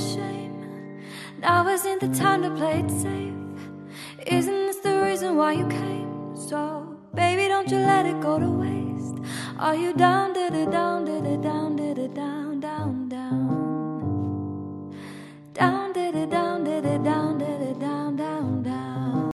shame. Now isn't the time to play it safe. Isn't this the reason why you came? So, baby, don't you let it go to waste. Are you down, da da down, da da down, da da down, down, down?